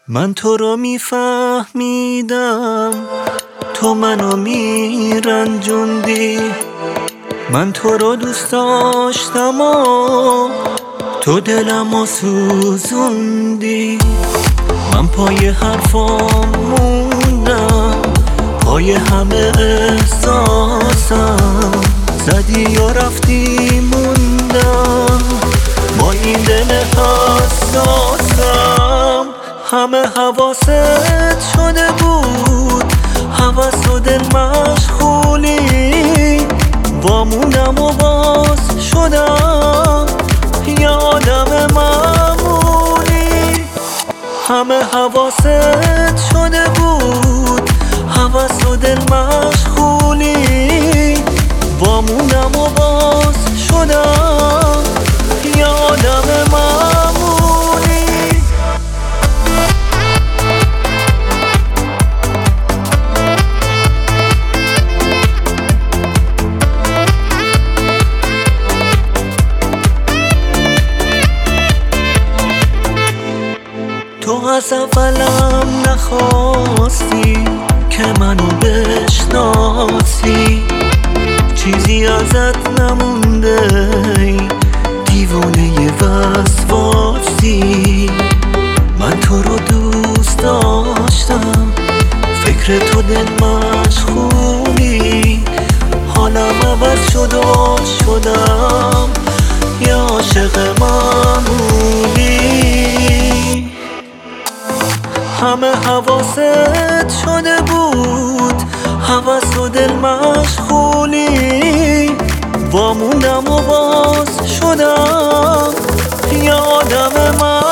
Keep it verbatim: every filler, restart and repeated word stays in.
من تو رو میفهمیدم، تو منو میرنجوندی. من تو رو دوست داشتم و تو دلمو سوزوندی. من پای حرفام موندم، پای همه احساسم. زدی و رفتی موندم با این دل حساسم. همه حواست شده بود، حواس و دل مشغولی. واموندم و باز شدم یه آدم معمولی. همه حواست شده بود، حواس و دل مشغولی. واموندم و باز شدم یه آدم معمولی. تو از اولم نخواستی که منو بشناسی. چیزی ازت نمونده دیوونه وسواسی. من تو رو دوست داشتم، فکر تو دل مشغولی. حالم عوض شد و شدم یه عاشق معمولی. همه حواست شده بود، حواس و دل مشغولی. واموندم و باز شدم یه آدم من